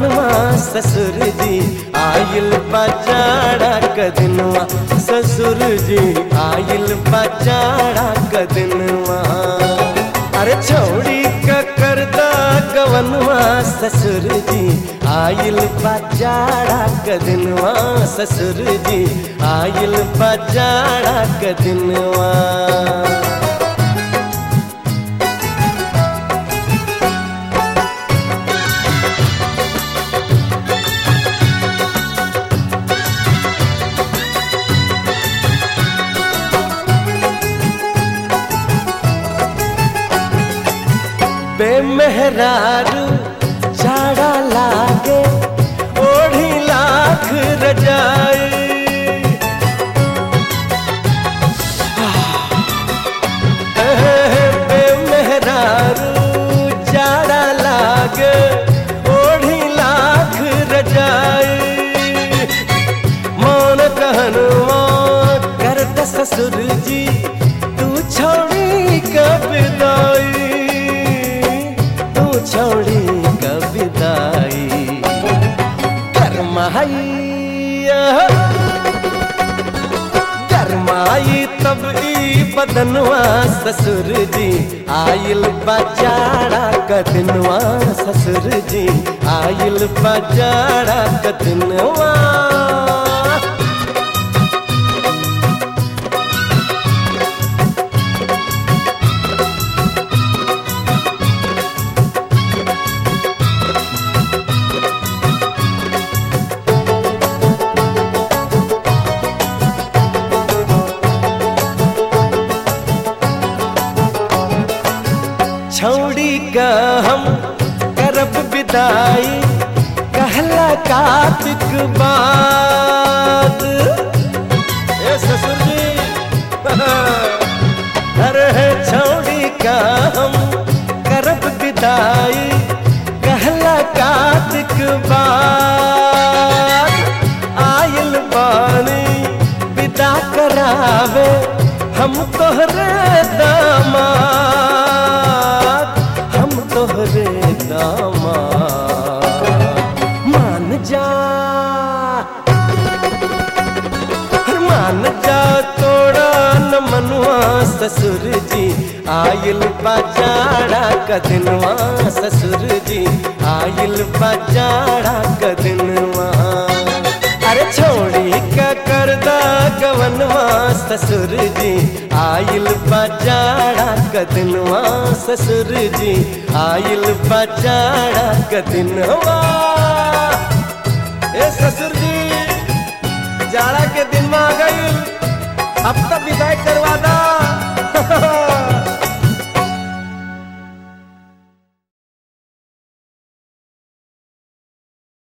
गवनवा ससुर जी आइल बजाड़ा कदनवा ससुर जी आइल बजाड़ा कदनवा। अरे छोड़ी का करदा गवनवा ससुर जी आइल बजाड़ा कदनवा ससुर जी आइल बजाड़ा कदनवा। बेमेहरारू जाड़ा लागे ओढ़ी लाख रजाई। बेमेहरारू जाड़ा लागे ओढ़ी लाख रजाई। मौन कहनवा करत ससुर जी तू छोड़ी कब दाई छोड़ी कविताई गरमाई तब ई बदनवा ससुर जी आइल बजाड़ा कदनवा ससुर जी आइल बजाड़ा कदनवा। छौड़ी का हम करब विदाई कहला कार्तिक बाद। ए ससुर जी अरे छौड़ी का हम करब विदाई कहला कार्तिक बाद। आइल बानी विदा करावे हम तोहरे दामाद तोहरे दामाद। मान जा तोड़ा न मनवा ससुर जी आइल बजाड़ा कदनवा ससुर जी आइल बजाड़ा कदनवा। अरे छोड़ी का करदा गवनवा ससुर जी आइल बजाड़ा कदनवा ससुर जी आइल बजाड़ा कदनवा। ए ससुर जी जाड़ा के दिन में आ गई अब तक विदाई करवा दा।